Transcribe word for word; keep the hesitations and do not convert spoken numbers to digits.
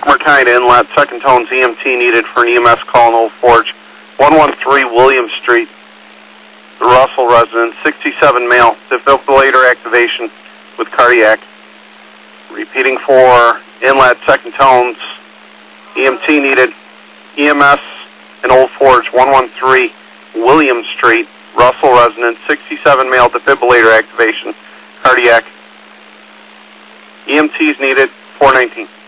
Mercantile Inlet, second tones E M T needed for an E M S call in Old Forge. one one three William Street, the Russell residence, sixty-seven male, defibrillator activation with cardiac. Repeating for Inlet, second tones, E M T needed, E M S in Old Forge, one one three William Street, Russell residence, sixty-seven male, defibrillator activation, cardiac. E M Ts needed, four nineteen.